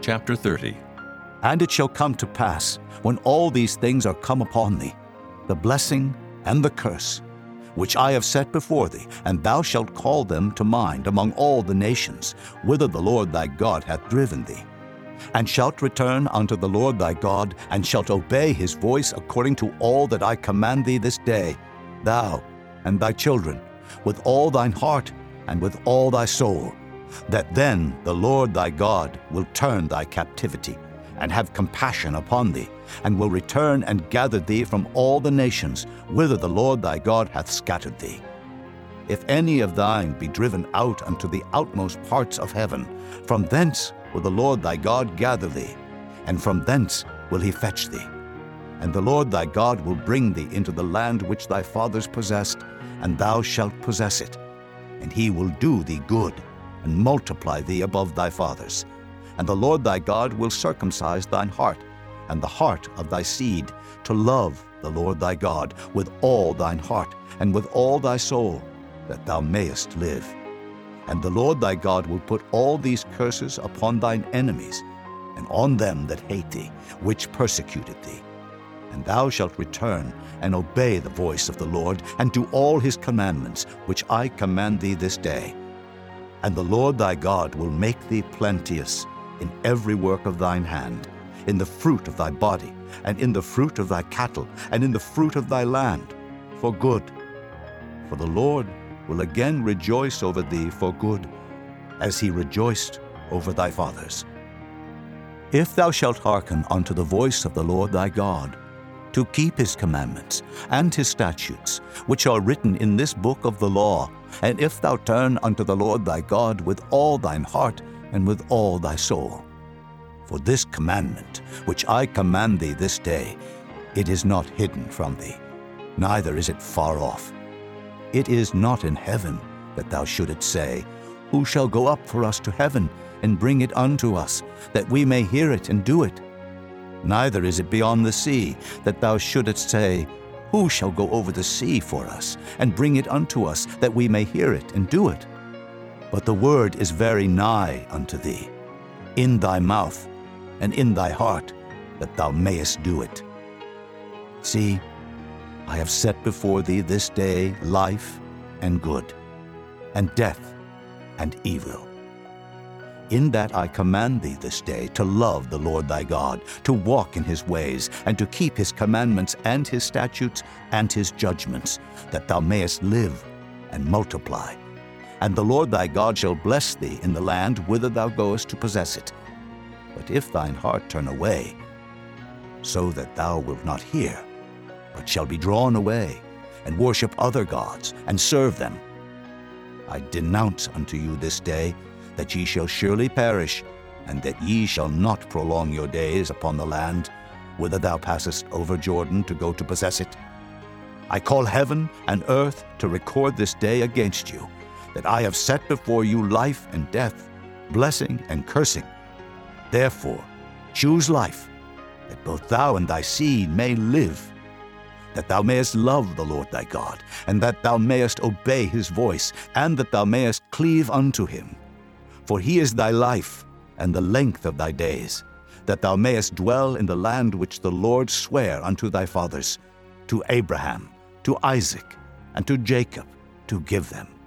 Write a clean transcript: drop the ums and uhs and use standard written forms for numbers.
Chapter 30. And it shall come to pass, when all these things are come upon thee, the blessing and the curse, which I have set before thee, and thou shalt call them to mind among all the nations, whither the Lord thy God hath driven thee, and shalt return unto the Lord thy God, and shalt obey his voice according to all that I command thee this day, thou and thy children, with all thine heart and with all thy soul, that then the Lord thy God will turn thy captivity, and have compassion upon thee, and will return and gather thee from all the nations whither the Lord thy God hath scattered thee. If any of thine be driven out unto the outmost parts of heaven, from thence will the Lord thy God gather thee, and from thence will he fetch thee. And the Lord thy God will bring thee into the land which thy fathers possessed, and thou shalt possess it. And he will do thee good, and multiply thee above thy fathers. And the Lord thy God will circumcise thine heart, and the heart of thy seed, to love the Lord thy God with all thine heart, and with all thy soul, that thou mayest live. And the Lord thy God will put all these curses upon thine enemies, and on them that hate thee, which persecuted thee. And thou shalt return and obey the voice of the Lord, and do all his commandments, which I command thee this day. And the Lord thy God will make thee plenteous in every work of thine hand, in the fruit of thy body, and in the fruit of thy cattle, and in the fruit of thy land, for good. For the Lord will again rejoice over thee for good, as he rejoiced over thy fathers. If thou shalt hearken unto the voice of the Lord thy God, to keep his commandments and his statutes, which are written in this book of the law, and if thou turn unto the Lord thy God with all thine heart and with all thy soul. For this commandment, which I command thee this day, it is not hidden from thee, neither is it far off. It is not in heaven, that thou shouldest say, Who shall go up for us to heaven, and bring it unto us, that we may hear it and do it? Neither is it beyond the sea, that thou shouldest say, Who shall go over the sea for us, and bring it unto us, that we may hear it and do it? But the word is very nigh unto thee, in thy mouth and in thy heart, that thou mayest do it. See, I have set before thee this day life and good, and death and evil. In that I command thee this day to love the Lord thy God, to walk in his ways, and to keep his commandments and his statutes and his judgments, that thou mayest live and multiply. And the Lord thy God shall bless thee in the land whither thou goest to possess it. But if thine heart turn away, so that thou wilt not hear, but shall be drawn away, and worship other gods, and serve them, I denounce unto you this day that ye shall surely perish, and that ye shall not prolong your days upon the land, whither thou passest over Jordan to go to possess it. I call heaven and earth to record this day against you, that I have set before you life and death, blessing and cursing. Therefore choose life, that both thou and thy seed may live, that thou mayest love the Lord thy God, and that thou mayest obey his voice, and that thou mayest cleave unto him. For he is thy life and the length of thy days, that thou mayest dwell in the land which the Lord sware unto thy fathers, to Abraham, to Isaac, and to Jacob, to give them.